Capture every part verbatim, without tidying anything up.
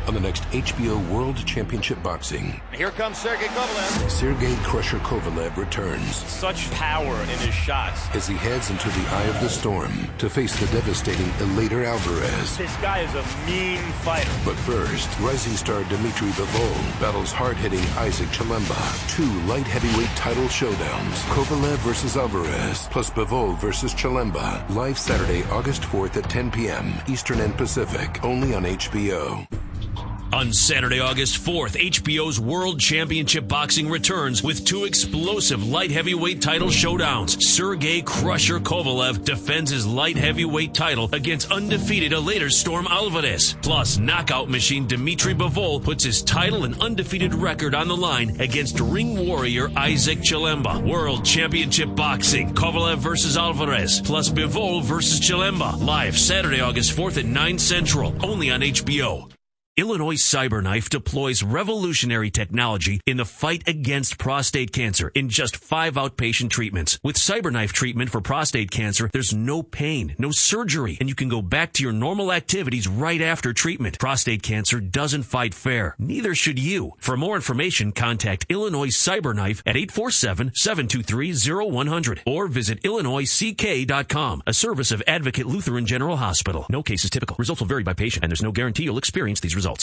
on the next H B O World Championship Boxing. Here comes Sergey Kovalev. Sergey Crusher Kovalev returns. Such power in his shots. As he heads into the eye of the storm to face the devastating Eleider Alvarez. This guy is a mean fighter. But first, rising star Dimitri Bivol battles hard-hitting Isaac Chilemba. Two light heavyweight title showdowns. Kovalev versus Alvarez, plus Bivol versus Chilemba. Live Saturday, August fourth at ten p.m. Eastern and Pacific, only on H B O. On Saturday, August fourth, H B O's World Championship Boxing returns with two explosive light heavyweight title showdowns. Sergey Crusher Kovalev defends his light heavyweight title against undefeated Eleider Storm Alvarez. Plus, knockout machine Dimitri Bivol puts his title and undefeated record on the line against ring warrior Isaac Chilemba. World Championship Boxing, Kovalev versus Alvarez, plus Bivol versus Chilemba. Live Saturday, August fourth at nine Central, only on H B O. Illinois CyberKnife deploys revolutionary technology in the fight against prostate cancer in just five outpatient treatments. With CyberKnife treatment for prostate cancer, there's no pain, no surgery, and you can go back to your normal activities right after treatment. Prostate cancer doesn't fight fair. Neither should you. For more information, contact Illinois CyberKnife at eight four seven, seven two three, zero one zero zero or visit illinois c k dot com, a service of Advocate Lutheran General Hospital. No case is typical. Results will vary by patient, and there's no guarantee you'll experience these results.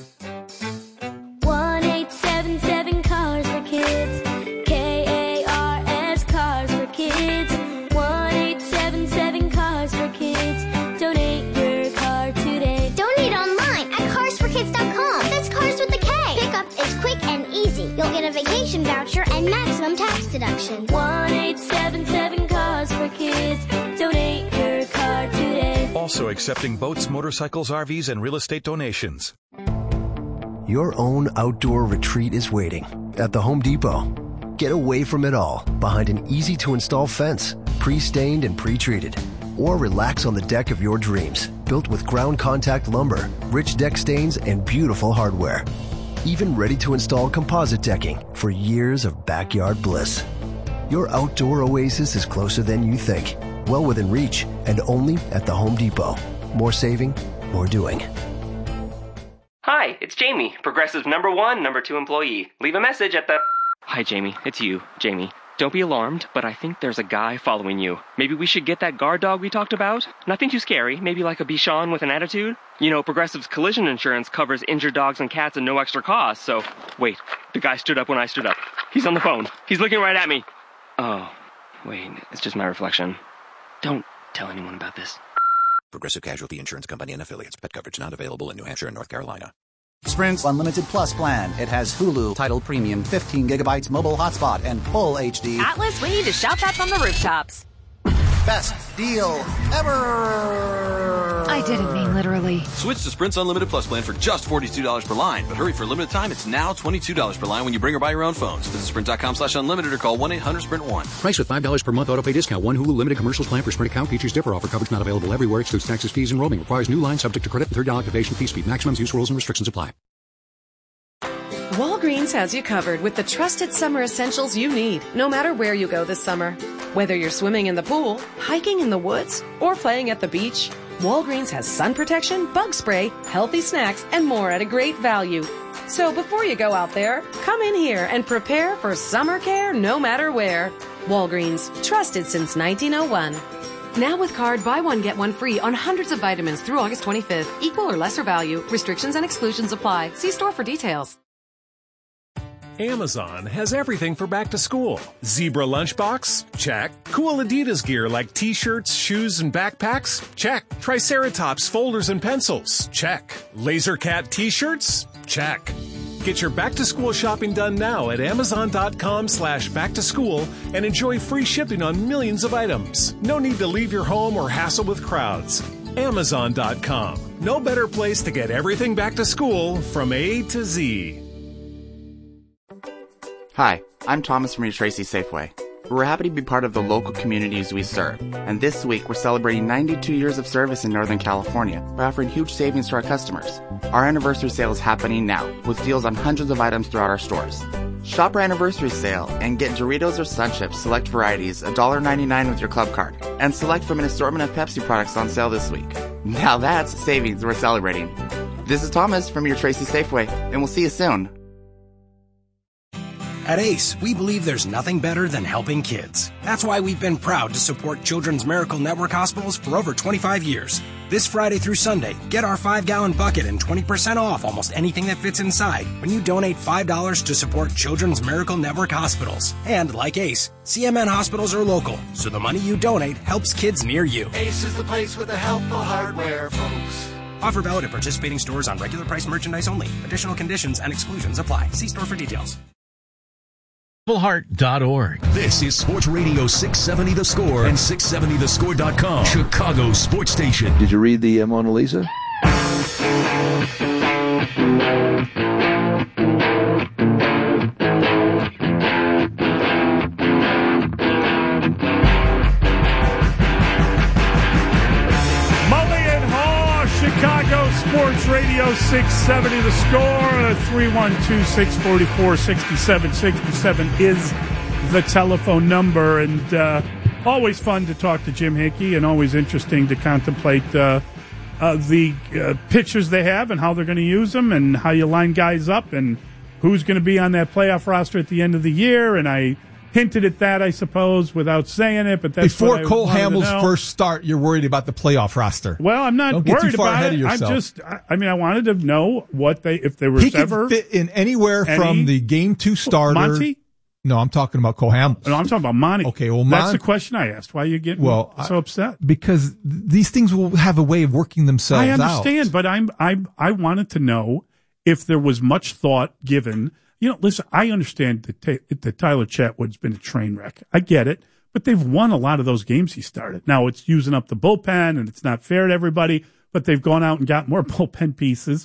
one eight seven seven Cars for Kids. K A R S Cars for Kids. one eight seven seven Cars for Kids. Donate your car today. Donate online at cars for kids dot com. That's Cars with a K. Pickup is quick and easy. You'll get a vacation voucher and maximum tax deduction. one eight seven seven Cars for Kids. Donate your car today. Also accepting boats, motorcycles, R Vs, and real estate donations. Your own outdoor retreat is waiting at the Home Depot. Get away from it all behind an easy-to-install fence, pre-stained and pre-treated. Or relax on the deck of your dreams, built with ground contact lumber, rich deck stains, and beautiful hardware. Even ready-to-install composite decking for years of backyard bliss. Your outdoor oasis is closer than you think, well within reach, and only at the Home Depot. More saving, more doing. Hi, it's Jamie, Progressive number one, number two employee. Leave a message at the... Hi, Jamie. It's you, Jamie. Don't be alarmed, but I think there's a guy following you. Maybe we should get that guard dog we talked about? Nothing too scary. Maybe like a Bichon with an attitude? You know, Progressive's collision insurance covers injured dogs and cats at no extra cost, so... Wait, the guy stood up when I stood up. He's on the phone. He's looking right at me. Oh, wait, it's just my reflection. Don't tell anyone about this. Progressive Casualty Insurance Company and Affiliates. Pet coverage not available in New Hampshire and North Carolina. Sprint's Unlimited Plus plan. It has Hulu, Tidal Premium, fifteen gigabytes mobile hotspot, and full H D. Atlas, we need to shout that from the rooftops. Best deal ever! I didn't mean literally. Switch to Sprint's Unlimited Plus plan for just forty-two dollars per line. But hurry, for a limited time, it's now twenty-two dollars per line when you bring or buy your own phones. Visit sprint.com slash unlimited or call one eight hundred sprint one. Price with five dollars per month autopay discount. One Hulu limited commercials plan for Sprint account. Features differ. Offer coverage not available everywhere. Excludes taxes, fees, and roaming. Requires new line subject to credit and third dollar activation fee. Speed maximums. Use rules and restrictions apply. Walgreens has you covered with the trusted summer essentials you need, no matter where you go this summer. Whether you're swimming in the pool, hiking in the woods, or playing at the beach, Walgreens has sun protection, bug spray, healthy snacks, and more at a great value. So before you go out there, come in here and prepare for summer care no matter where. Walgreens, trusted since nineteen oh one. Now with card, buy one, get one free on hundreds of vitamins through August twenty-fifth. Equal or lesser value. Restrictions and exclusions apply. See store for details. Amazon has everything for back to school. Zebra lunchbox? Check. Cool Adidas gear like t-shirts, shoes, and backpacks? Check. Triceratops folders and pencils? Check. Laser Cat t-shirts? Check. Get your back to school shopping done now at amazon.com slash back to school and enjoy free shipping on millions of items. No need to leave your home or hassle with crowds. Amazon dot com. No better place to get everything back to school from A to Z. Hi, I'm Thomas from your Tracy Safeway. We're happy to be part of the local communities we serve, and this week we're celebrating ninety-two years of service in Northern California by offering huge savings to our customers. Our anniversary sale is happening now, with deals on hundreds of items throughout our stores. Shop our anniversary sale and get Doritos or Sun Chips select varieties one dollar ninety-nine with your club card, and select from an assortment of Pepsi products on sale this week. Now that's savings we're celebrating. This is Thomas from your Tracy Safeway, and we'll see you soon. At ACE, we believe there's nothing better than helping kids. That's why we've been proud to support Children's Miracle Network hospitals for over twenty-five years. This Friday through Sunday, get our five-gallon bucket and twenty percent off almost anything that fits inside when you donate five dollars to support Children's Miracle Network hospitals. And like ACE, C M N hospitals are local, so the money you donate helps kids near you. ACE is the place with the helpful hardware, folks. Offer valid at participating stores on regular price merchandise only. Additional conditions and exclusions apply. See store for details. Heart dot org. This is Sports Radio six seventy The Score and six seventy the score dot com, Chicago's sports station. Did you read the uh, Mona Lisa? Chicago Sports Radio six seventy The Score. three one two, six four four, six seven six seven is the telephone number. And uh, always fun to talk to Jim Hickey, and always interesting to contemplate uh, uh, the uh, pitchers they have and how they're going to use them, and how you line guys up, and who's going to be on that playoff roster at the end of the year. And I hinted at that, I suppose, without saying it, but that's before what I Cole wanted to Hamels know. first start. You're worried about the playoff roster. Well, I'm not Don't get worried too far about ahead it. of I'm yourself. just, I, I mean, I wanted to know what they, if there was He ever could fit in anywhere any, from the game two starter. Monty? No, I'm talking about Cole Hamels. No, I'm talking about Monty. Okay, well, that's Mon- the question I asked. Why are you getting well, so upset? I, because these things will have a way of working themselves I understand, out. but I'm I I wanted to know if there was much thought given. You know, listen, I understand that, ta- that Tyler Chatwood's been a train wreck. I get it, but they've won a lot of those games he started. Now it's using up the bullpen, and it's not fair to everybody. But they've gone out and got more bullpen pieces.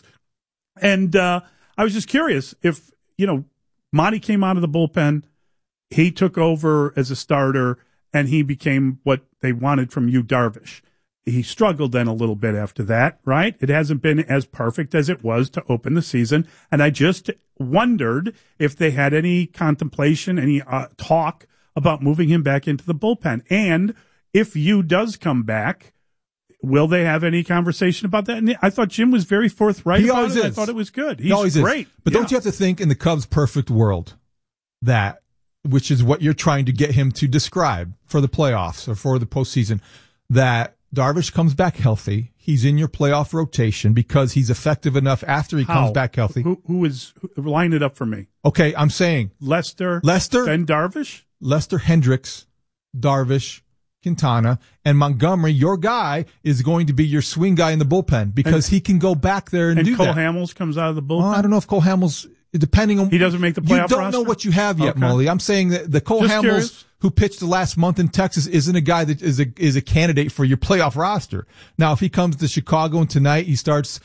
And uh, I was just curious if, you know, Monty came out of the bullpen, he took over as a starter, and he became what they wanted from Yu Darvish. He struggled then a little bit after that, right? It hasn't been as perfect as it was to open the season. And I just wondered if they had any contemplation, any uh, talk about moving him back into the bullpen. And if Yu does come back, will they have any conversation about that? And I thought Jim was very forthright He about always it. is. I thought it was good. He's He always great. Is. But Yeah. don't you have to think in the Cubs' perfect world that, which is what you're trying to get him to describe for the playoffs or for the postseason, that Darvish comes back healthy. He's in your playoff rotation because he's effective enough after he How? comes back healthy. Who, who is who, line it up for me? Okay, I'm saying Lester, Lester, then Darvish, Lester Hendricks, Darvish, Quintana, and Montgomery. Your guy is going to be your swing guy in the bullpen because And- he can go back there and, and do Cole that. Hamels comes out of the bullpen. Well, I don't know if Cole Hamels, depending on He doesn't make the you playoff don't roster? know what you have yet, Okay. Molly. I'm saying that the Cole Just Hamels curious. who pitched the last month in Texas isn't a guy that is a is a candidate for your playoff roster. Now, if he comes to Chicago and tonight he starts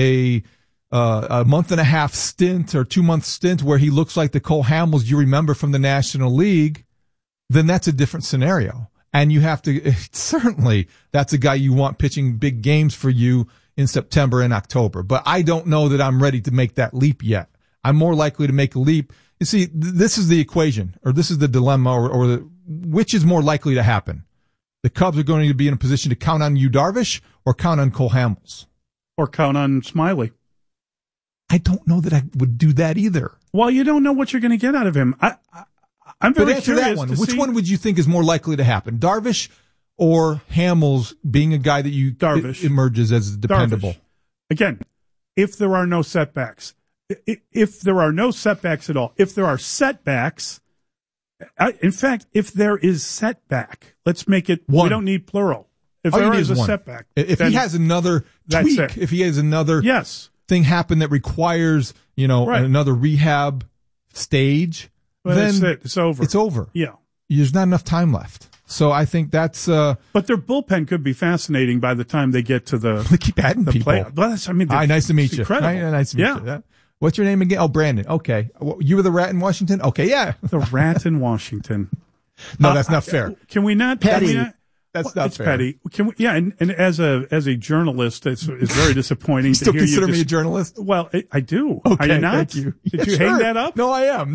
a uh, a month and a half stint or two month stint where he looks like the Cole Hamels you remember from the National League, then that's a different scenario. And you have to certainly that's a guy you want pitching big games for you in September and October. But I don't know that I'm ready to make that leap yet. I'm more likely to make a leap. You see, th- this is the equation, or this is the dilemma, or, or the, which is more likely to happen? The Cubs are going to be in a position to count on Yu Darvish or count on Cole Hamels. Or count on Smiley. I don't know that I would do that either. Well, you don't know what you're going to get out of him. I, I, I'm very But answer curious that one. to Which see- one would you think is more likely to happen? Darvish or Hamels being a guy that you Darvish. e- emerges as dependable? Darvish. Again, if there are no setbacks, I- if there are no setbacks at all, if there are setbacks, I, in fact, if there is setback, let's make it, One. we don't need plural. If All you there need is is a one. setback. If then he has another that's tweak, it. if he has another yes. thing happen that requires, you know, Right. another rehab stage, Well, then that's it. It's over. It's over. Yeah. There's not enough time left. So I think that's uh But their bullpen could be fascinating by the time they get to the they keep adding the people. play. Well, that's, I mean, Hi, nice to meet it's you. Incredible. Hi, nice to meet yeah. you. Yeah. What's your name again? Oh, Brandon. Okay. You were the rat in Washington? Okay, yeah. The rat in Washington. No, Uh, that's not fair. Can we not? Petty. Can we not That's well, not it's fair. petty. Can we? Yeah, and, and as a as a journalist, it's, it's very disappointing. You to still hear consider you me a dis- journalist? Well, I, I do. Okay, Are you not? thank you. Did Yeah, you hang sure. that up? No, I am. No.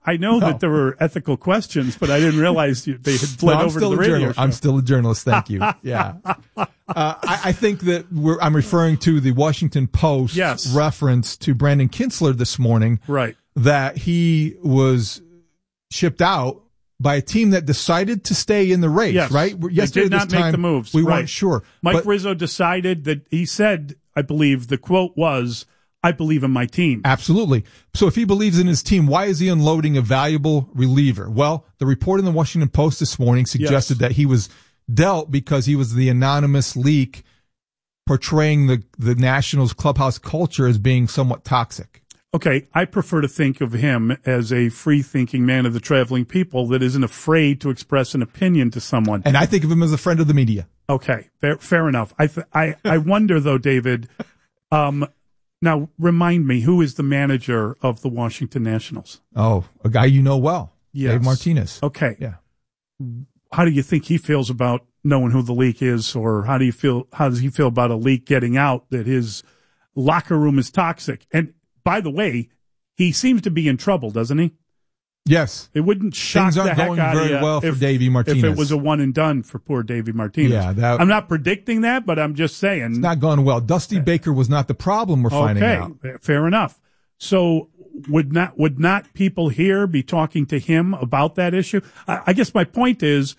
I know No. that there were ethical questions, but I didn't realize you, they had fled No, I'm over to still the a radio journalist. show. I'm still a journalist. Thank you. Yeah. Uh, I, I think that we're, I'm referring to the Washington Post Yes. reference to Brandon Kinsler this morning. Right. That he was shipped out by a team that decided to stay in the race, Yes. right? They Yesterday did not this make time, the moves. We Right. weren't sure. Mike But- Rizzo decided that he said, I believe the quote was, I believe in my team. Absolutely. So if he believes in his team, why is he unloading a valuable reliever? Well, the report in the Washington Post this morning suggested Yes. that he was dealt because he was the anonymous leak portraying the, the Nationals clubhouse culture as being somewhat toxic. Okay, I prefer to think of him as a free-thinking man of the traveling people that isn't afraid to express an opinion to someone. And I think of him as a friend of the media. Okay, fair, fair enough. I, th- I I wonder though, David. Um, now remind me, who is the manager of the Washington Nationals? Oh, a guy you know well, Yes. Dave Martinez. Okay, Yeah. how do you think he feels about knowing who the leak is, or how do you feel? How does he feel about a leak getting out that his locker room is toxic? And by the way, he seems to be in trouble, doesn't he? Yes. It wouldn't shock Things aren't the heck going out very of you well for if, Davey Martinez. If it was a one and done for poor Davey Martinez. Yeah, that- I'm not predicting that, but I'm just saying. It's not going well. Dusty Baker was not the problem, we're finding okay, out. fair enough. So would not would not people here be talking to him about that issue? I, I guess my point is,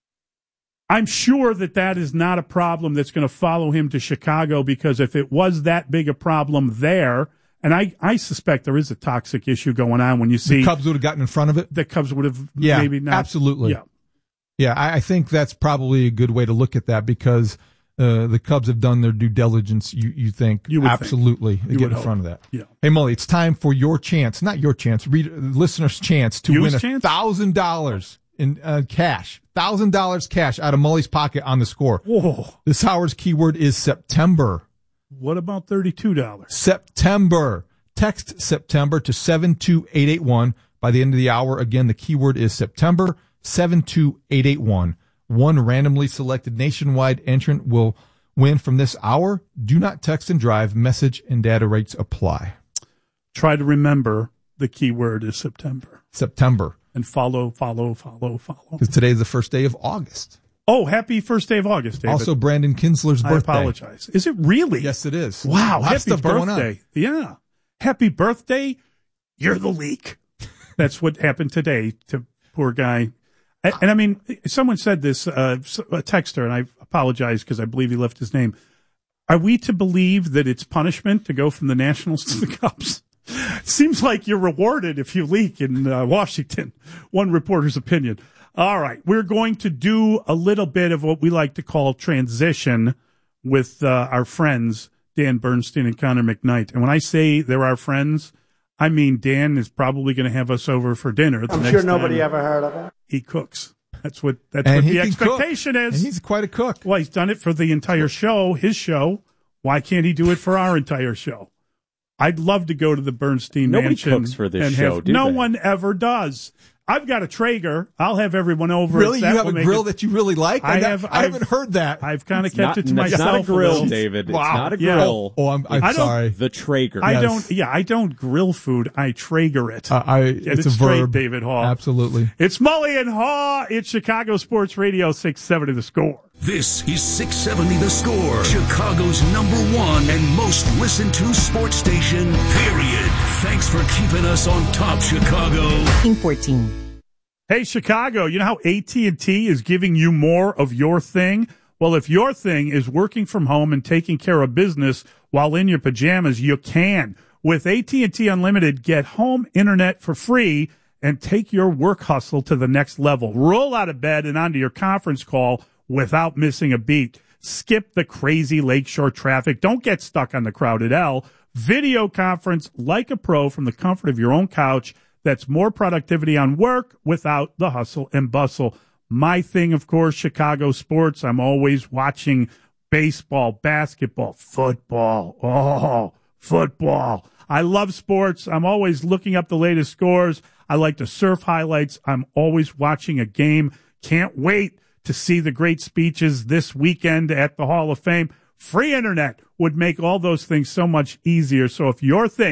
I'm sure that that is not a problem that's going to follow him to Chicago, because if it was that big a problem there, and I, I suspect there is a toxic issue going on when you see The Cubs would have gotten in front of it. the Cubs would have Yeah, maybe not. absolutely. Yeah. Yeah, I, I think that's probably a good way to look at that, because uh, the Cubs have done their due diligence. You you think You would think. absolutely You get would in hope. front of that? Yeah. Hey, Molly, it's time for your chance, not your chance, read, listeners' chance to You's win a chance? thousand dollars in uh, cash, thousand dollars cash out of Molly's pocket on the score. Whoa. This hour's keyword is September. What about thirty-two dollars? September. Text September to seven two eight eight one. By the end of the hour, again, the keyword is September, seven two eight eight one. One randomly selected nationwide entrant will win from this hour. Do not text and drive. Message and data rates apply. Try to remember the keyword is September. September. And follow, follow, follow, follow. Because today is the first day of August. Oh, happy first day of August, David. Also, Brandon Kinsler's I birthday. apologize. Is it really? Yes, it is. Wow, Lots of happy stuff going on. birthday. Yeah. Happy birthday. You're the leak. That's what happened today to poor guy. And, and I mean, someone said this, uh, a texter, and I apologize because I believe he left his name. Are we to believe that it's punishment to go from the Nationals to the Cubs? Seems like you're rewarded if you leak in uh, Washington. One reporter's opinion. All right. We're going to do a little bit of what we like to call transition with uh, our friends, Dan Bernstein and Connor McKnight. And when I say they're our friends, I mean Dan is probably going to have us over for dinner. The I'm next sure nobody time ever heard of it. He cooks. That's what that's And what he the can cook. expectation is. And he's quite a cook. Well, he's done it for the entire show, his show. Why can't he do it for our entire show? I'd love to go to the Bernstein Nobody Mansion. cooks for this and show, have, do No they? one ever does. I've got a Traeger. I'll have everyone over. Really? if You that have will a make grill it- that you really like? I I, have. I haven't heard that. I've kind of It's kept not- it to it's myself. not a grill, little. David. It's Wow. not a Yeah. grill. Oh, I'm, I'm I don't- sorry. The Traeger. I Yes. don't. Yeah, I don't grill food. I Traeger it. Uh, I, Get it's it a straight, verb. David Hall. Absolutely. It's Mully and Haw. It's Chicago Sports Radio six seventy The Score. This is six seventy The Score, Chicago's number one and most listened to sports station, period. Thanks for keeping us on top, Chicago. fourteen. Hey, Chicago, you know how A T and T is giving you more of your thing? Well, if your thing is working from home and taking care of business while in your pajamas, you can. With A T and T Unlimited, get home internet for free and take your work hustle to the next level. Roll out of bed and onto your conference call without missing a beat. Skip the crazy lakeshore traffic. Don't get stuck on the crowded L. Video conference like a pro from the comfort of your own couch. That's more productivity on work without the hustle and bustle. My thing, of course, Chicago sports. I'm always watching baseball, basketball, football. Oh, football. I love sports. I'm always looking up the latest scores. I like to surf highlights. I'm always watching a game. Can't wait to see the great speeches this weekend at the Hall of Fame. Free internet would make all those things so much easier. So if your thing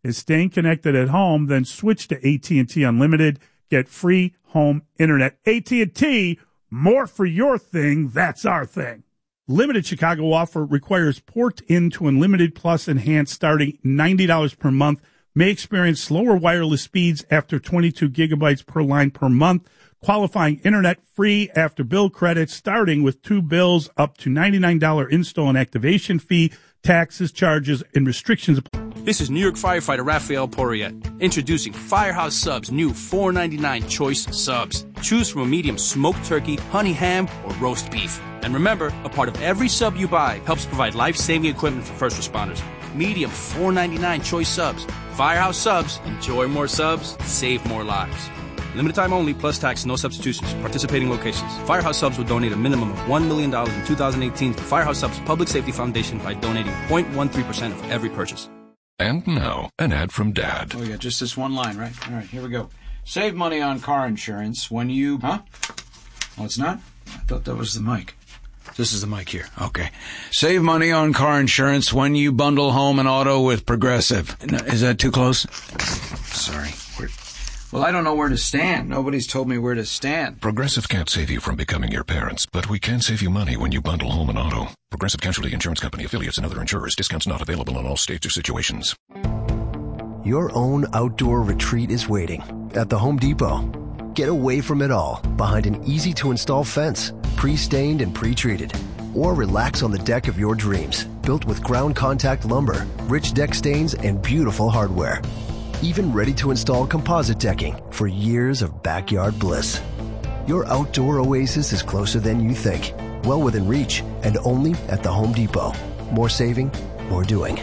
is staying connected at home, then switch to A T and T Unlimited. Get free home internet. A T and T, more for your thing. That's our thing. Limited Chicago offer requires port in to Unlimited Plus Enhanced starting ninety dollars per month. May experience slower wireless speeds after twenty-two gigabytes per line per month. Qualifying internet free after bill credits starting with two bills up to ninety-nine dollars install and activation fee. Taxes, charges, and restrictions. This is New York firefighter Raphael Porriette, introducing Firehouse Subs' new four ninety-nine choice subs. Choose from a medium smoked turkey, honey ham, or roast beef. And remember, a part of every sub you buy helps provide life-saving equipment for first responders. Medium four ninety-nine choice subs. Firehouse Subs. Enjoy more subs, save more lives. Limited time only, plus tax, no substitutions. Participating locations. Firehouse Subs will donate a minimum of one million dollars in two thousand eighteen to Firehouse Subs Public Safety Foundation by donating zero point one three percent of every purchase. And now, an ad from Dad. Oh, we got just this one line, right? All right, here we go. Save money on car insurance when you... Huh? Oh, it's not? I thought that was the mic. This is the mic here. Okay. Save money on car insurance when you bundle home and auto with Progressive. No, is that too close? Sorry. We're... Well, I don't know where to stand. Nobody's told me where to stand. Progressive can't save you from becoming your parents, but we can save you money when you bundle home and auto. Progressive Casualty Insurance Company, affiliates, and other insurers. Discounts not available in all states or situations. Your own outdoor retreat is waiting at the Home Depot. Get away from it all behind an easy-to-install fence, pre-stained and pre-treated. Or relax on the deck of your dreams, built with ground contact lumber, rich deck stains, and beautiful hardware. Even ready-to-install composite decking for years of backyard bliss. Your outdoor oasis is closer than you think, well within reach, and only at the Home Depot. More saving, more doing.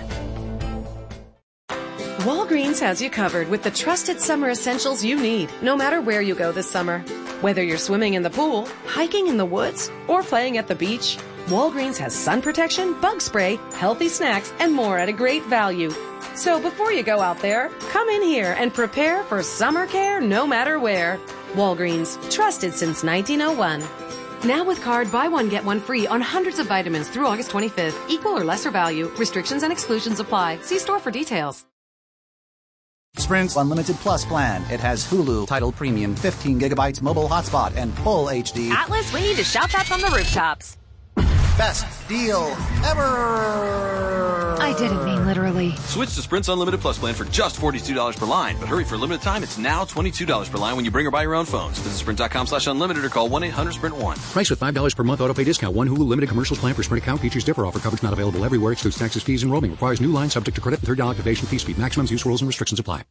Walgreens has you covered with the trusted summer essentials you need, no matter where you go this summer. Whether you're swimming in the pool, hiking in the woods, or playing at the beach, Walgreens has sun protection, bug spray, healthy snacks, and more at a great value. So before you go out there, come in here and prepare for summer care no matter where. Walgreens, trusted since nineteen oh one. Now with card, buy one, get one free on hundreds of vitamins through August twenty-fifth. Equal or lesser value. Restrictions and exclusions apply. See store for details. Sprint's Unlimited Plus plan. It has Hulu, Title Premium, fifteen gigabytes mobile hotspot, and full H D. Atlas, we need to shout that from the rooftops. Best deal ever! I didn't mean literally. Switch to Sprint's Unlimited Plus plan for just forty-two dollars per line. But hurry, for a limited time, it's now twenty-two dollars per line when you bring or buy your own phones. Visit sprint.com slash unlimited or call one eight hundred sprint one. Price with five dollars per month auto pay discount. One Hulu limited commercials plan for Sprint account. Features differ. Offer coverage not available everywhere. Excludes taxes, fees, and roaming. Requires new line subject to credit and third dollar activation fee speed. Maximum use rules and restrictions apply.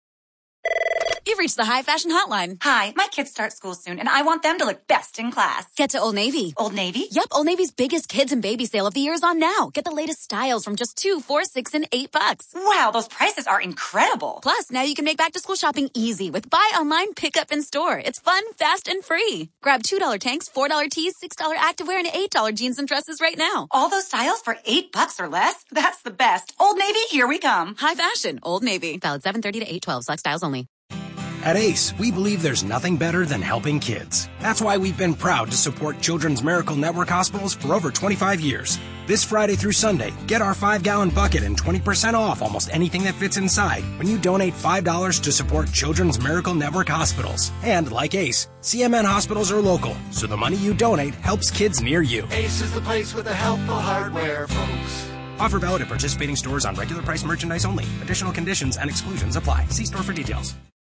You've reached the High Fashion Hotline. Hi, my kids start school soon, and I want them to look best in class. Get to Old Navy. Old Navy? Yep, Old Navy's biggest kids and baby sale of the year is on now. Get the latest styles from just two, four, six, and eight bucks. Wow, those prices are incredible. Plus, now you can make back-to-school shopping easy with buy online, pick up in store. It's fun, fast, and free. Grab two dollar tanks, four dollar tees, six dollar activewear, and eight dollar jeans and dresses right now. All those styles for eight bucks or less? That's the best. Old Navy, here we come. High Fashion, Old Navy. Valid seven thirty to eight twelve. Select styles only. At Ace, we believe there's nothing better than helping kids. That's why we've been proud to support Children's Miracle Network hospitals for over twenty-five years. This Friday through Sunday, get our five gallon bucket and twenty percent off almost anything that fits inside when you donate five dollars to support Children's Miracle Network hospitals. And like Ace, C M N hospitals are local, so the money you donate helps kids near you. Ace is the place with the helpful hardware, folks. Offer valid at participating stores on regular price merchandise only. Additional conditions and exclusions apply. See store for details.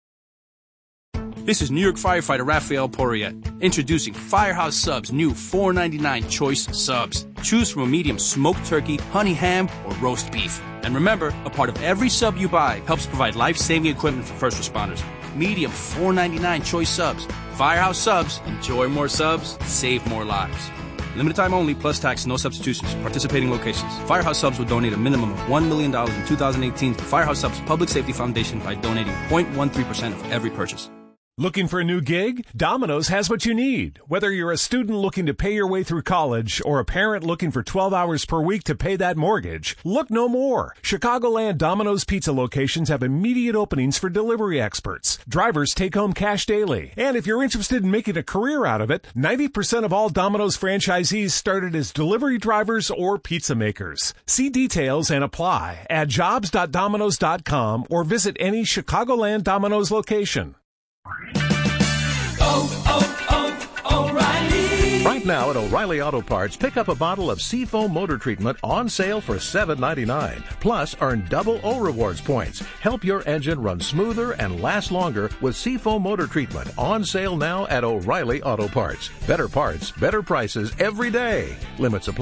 This is New York firefighter Raphael Porriette, introducing Firehouse Subs' new four ninety-nine choice subs. Choose from a medium smoked turkey, honey ham, or roast beef. And remember, a part of every sub you buy helps provide life-saving equipment for first responders. Medium four ninety-nine choice subs. Firehouse Subs. Enjoy more subs, save more lives. Limited time only, plus tax, no substitutions. Participating locations. Firehouse Subs will donate a minimum of one million dollars in two thousand eighteen to Firehouse Subs Public Safety Foundation by donating zero point one three percent of every purchase. Looking for a new gig? Domino's has what you need. Whether you're a student looking to pay your way through college or a parent looking for twelve hours per week to pay that mortgage, look no more. Chicagoland Domino's Pizza locations have immediate openings for delivery experts. Drivers take home cash daily. And if you're interested in making a career out of it, ninety percent of all Domino's franchisees started as delivery drivers or pizza makers. See details and apply at jobs dot domino's dot com or visit any Chicagoland Domino's location. Oh, oh, oh, O'Reilly. Right now at O'Reilly Auto Parts, pick up a bottle of Seafoam Motor Treatment on sale for seven ninety-nine. Plus, earn double O Rewards points. Help your engine run smoother and last longer with Seafoam Motor Treatment on sale now at O'Reilly Auto Parts. Better parts, better prices every day. Limits apply.